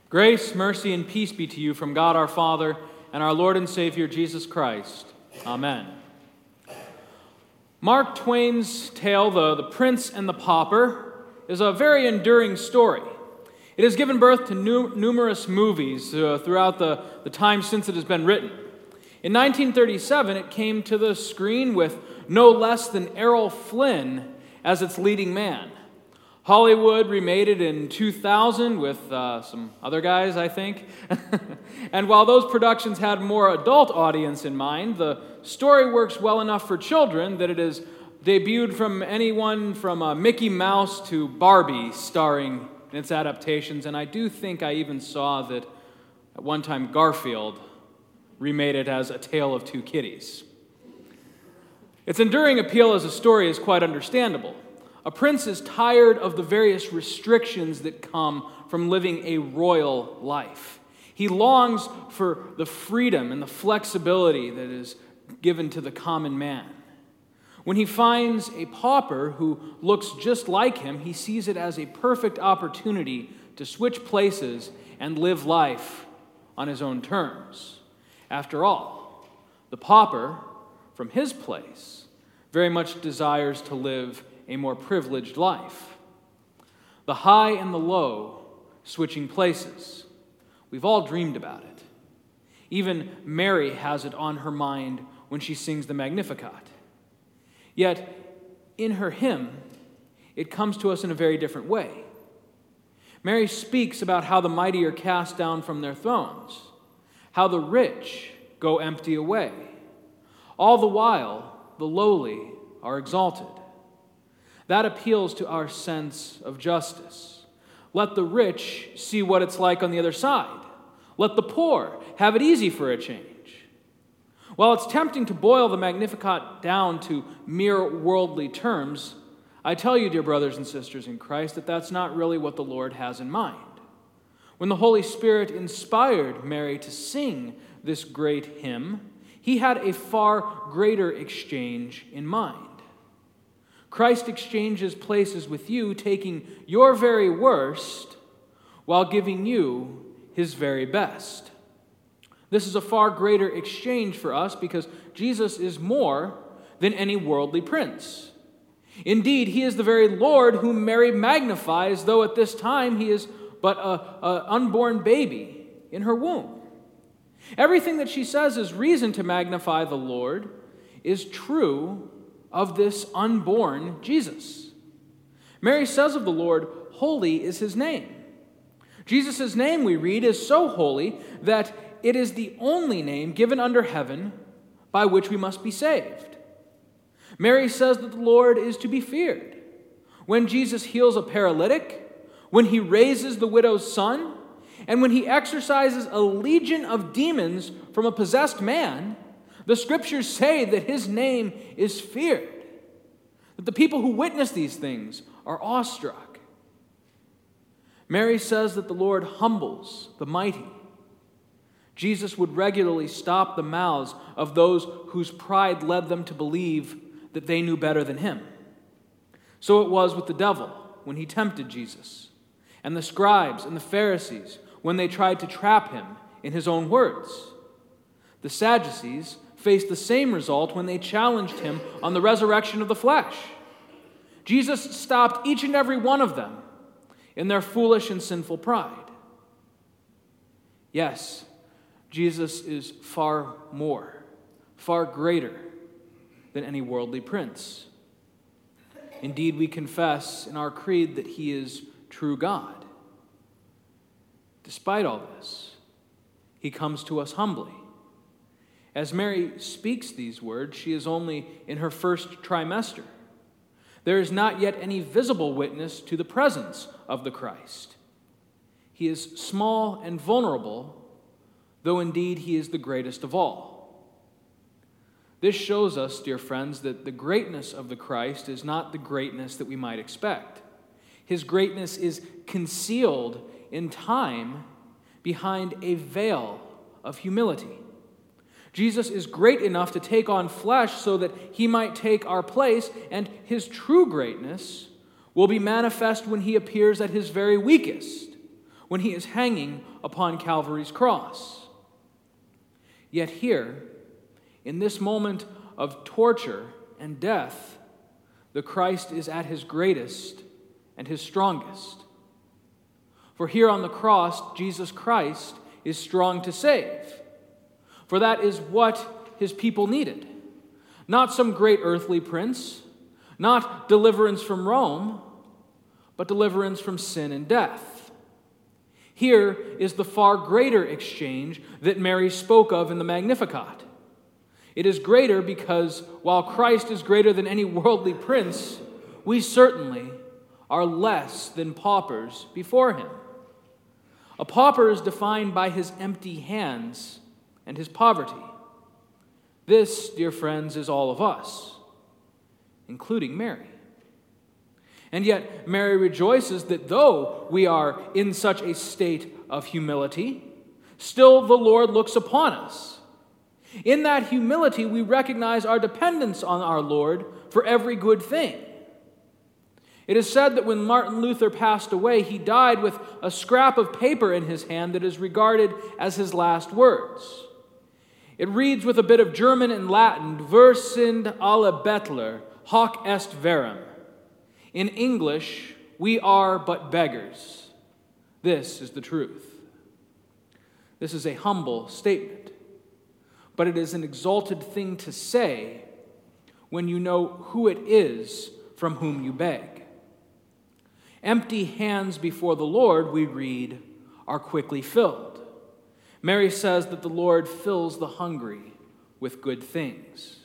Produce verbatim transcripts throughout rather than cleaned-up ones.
Grace, mercy, and peace be to you from God our Father and our Lord and Savior Jesus Christ. Amen. Mark Twain's tale, The, the Prince and the Pauper, is a very enduring story. It has given birth to nu- numerous movies uh, throughout the, the time since it has been written. In nineteen thirty-seven, it came to the screen with no less than Errol Flynn as its leading man. Hollywood remade it in two thousand with uh, some other guys, I think. And while those productions had more adult audience in mind, the story works well enough for children that it is debuted from anyone from uh, Mickey Mouse to Barbie starring in its adaptations. And I do think I even saw that at one time Garfield remade it as A Tale of Two Kitties. Its enduring appeal as a story is quite understandable. A prince is tired of the various restrictions that come from living a royal life. He longs for the freedom and the flexibility that is given to the common man. When he finds a pauper who looks just like him, he sees it as a perfect opportunity to switch places and live life on his own terms. After all, the pauper, from his place, very much desires to live a more privileged life. The high and the low switching places. We've all dreamed about it. Even Mary has it on her mind when she sings the Magnificat. Yet, in her hymn, it comes to us in a very different way. Mary speaks about how the mighty are cast down from their thrones, how the rich go empty away. All the while, the lowly are exalted. That appeals to our sense of justice. Let the rich see what it's like on the other side. Let the poor have it easy for a change. While it's tempting to boil the Magnificat down to mere worldly terms, I tell you, dear brothers and sisters in Christ, that that's not really what the Lord has in mind. When the Holy Spirit inspired Mary to sing this great hymn, he had a far greater exchange in mind. Christ exchanges places with you, taking your very worst while giving you his very best. This is a far greater exchange for us because Jesus is more than any worldly prince. Indeed, he is the very Lord whom Mary magnifies, though at this time he is but an unborn baby in her womb. Everything that she says is reason to magnify the Lord is true of this unborn Jesus. Mary says of the Lord, holy is his name. Jesus' name, we read, is so holy that it is the only name given under heaven by which we must be saved. Mary says that the Lord is to be feared. When Jesus heals a paralytic, when he raises the widow's son, and when he exorcises a legion of demons from a possessed man, the scriptures say that his name is feared, that the people who witness these things are awestruck. Mary says that the Lord humbles the mighty. Jesus would regularly stop the mouths of those whose pride led them to believe that they knew better than him. So it was with the devil when he tempted Jesus, and the scribes and the Pharisees when they tried to trap him in his own words. The Sadducees faced the same result when they challenged him on the resurrection of the flesh. Jesus stopped each and every one of them in their foolish and sinful pride. Yes, Jesus is far more, far greater than any worldly prince. Indeed, we confess in our creed that he is true God. Despite all this, he comes to us humbly. As Mary speaks these words, she is only in her first trimester. There is not yet any visible witness to the presence of the Christ. He is small and vulnerable, though indeed he is the greatest of all. This shows us, dear friends, that the greatness of the Christ is not the greatness that we might expect. His greatness is concealed in time behind a veil of humility. Jesus is great enough to take on flesh so that he might take our place, and his true greatness will be manifest when he appears at his very weakest, when he is hanging upon Calvary's cross. Yet here, in this moment of torture and death, the Christ is at his greatest and his strongest. For here on the cross, Jesus Christ is strong to save. For that is what his people needed. Not some great earthly prince, not deliverance from Rome, but deliverance from sin and death. Here is the far greater exchange that Mary spoke of in the Magnificat. It is greater because while Christ is greater than any worldly prince, we certainly are less than paupers before him. A pauper is defined by his empty hands and his poverty. This, dear friends, is all of us, including Mary. And yet Mary rejoices that though we are in such a state of humility, still the Lord looks upon us. In that humility, we recognize our dependence on our Lord for every good thing. It is said that when Martin Luther passed away, he died with a scrap of paper in his hand that is regarded as his last words. It reads with a bit of German and Latin, "Wir sind alle Bettler, hoc est verum." In English, we are but beggars. This is the truth. This is a humble statement, but it is an exalted thing to say when you know who it is from whom you beg. Empty hands before the Lord, we read, are quickly filled. Mary says that the Lord fills the hungry with good things.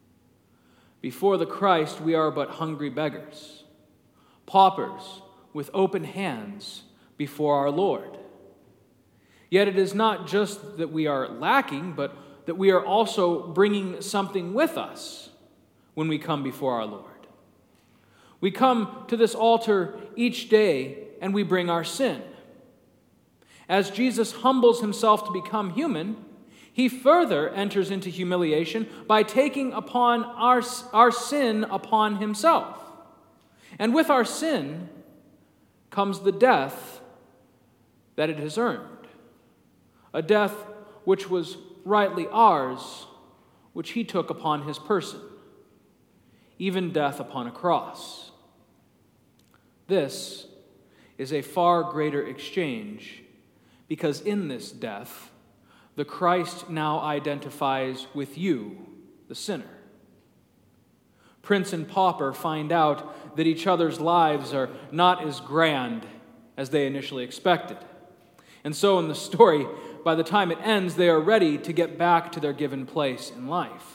Before the Christ, we are but hungry beggars, paupers with open hands before our Lord. Yet it is not just that we are lacking, but that we are also bringing something with us when we come before our Lord. We come to this altar each day and we bring our sin. As Jesus humbles himself to become human, he further enters into humiliation by taking upon our, our sin upon himself. And with our sin comes the death that it has earned, a death which was rightly ours, which he took upon his person, even death upon a cross. This is a far greater exchange, because in this death, the Christ now identifies with you, the sinner. Prince and pauper find out that each other's lives are not as grand as they initially expected. And so in the story, by the time it ends, they are ready to get back to their given place in life.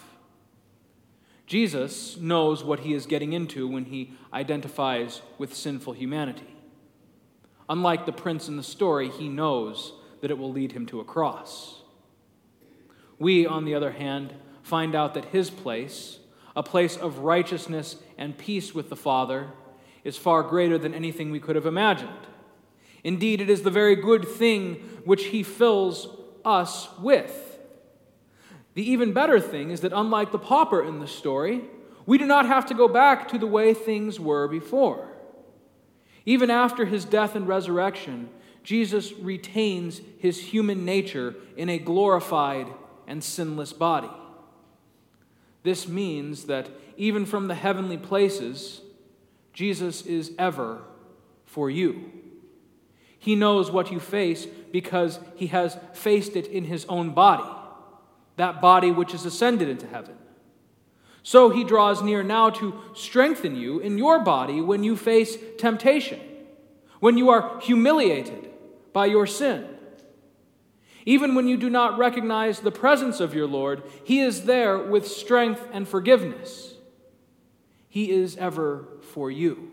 Jesus knows what he is getting into when he identifies with sinful humanity. Unlike the prince in the story, he knows that it will lead him to a cross. We, on the other hand, find out that his place, a place of righteousness and peace with the Father, is far greater than anything we could have imagined. Indeed, it is the very good thing which he fills us with. The even better thing is that unlike the pauper in the story, we do not have to go back to the way things were before. Even after his death and resurrection, Jesus retains his human nature in a glorified and sinless body. This means that even from the heavenly places, Jesus is ever for you. He knows what you face because he has faced it in his own body, that body which is ascended into heaven. So he draws near now to strengthen you in your body when you face temptation, when you are humiliated by your sin. Even when you do not recognize the presence of your Lord, he is there with strength and forgiveness. He is ever for you.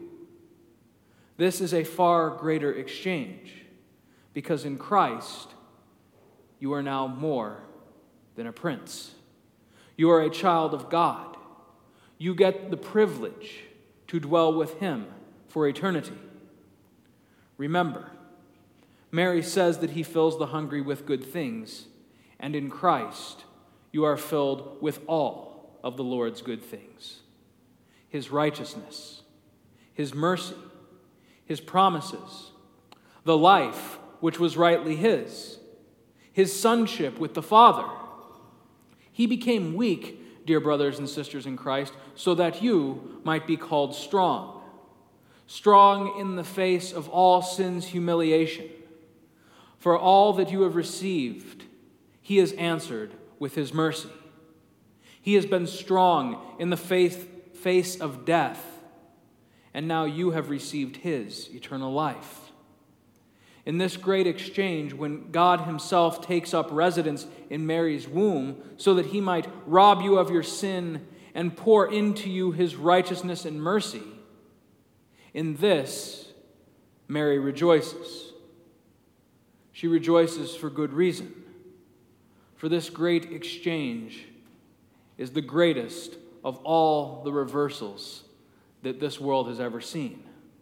This is a far greater exchange, because in Christ you are now more than a prince. You are a child of God. You get the privilege to dwell with him for eternity. Remember, Mary says that he fills the hungry with good things, and in Christ you are filled with all of the Lord's good things. His righteousness, his mercy, his promises, the life which was rightly his, his sonship with the Father. He became weak, dear brothers and sisters in Christ, so that you might be called strong, strong in the face of all sin's humiliation. For all that you have received, he has answered with his mercy. He has been strong in the faith, face of death, and now you have received his eternal life. In this great exchange, when God himself takes up residence in Mary's womb so that he might rob you of your sin and pour into you his righteousness and mercy, in this Mary rejoices. She rejoices for good reason, for this great exchange is the greatest of all the reversals that this world has ever seen.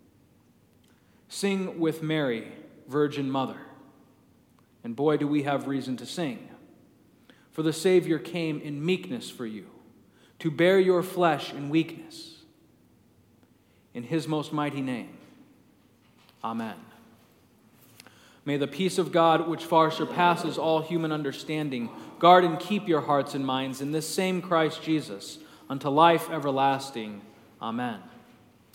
Sing with Mary, Virgin Mother. And boy, do we have reason to sing. For the Savior came in meekness for you, to bear your flesh in weakness. In his most mighty name, amen. May the peace of God, which far surpasses all human understanding, guard and keep your hearts and minds in this same Christ Jesus unto life everlasting. Amen.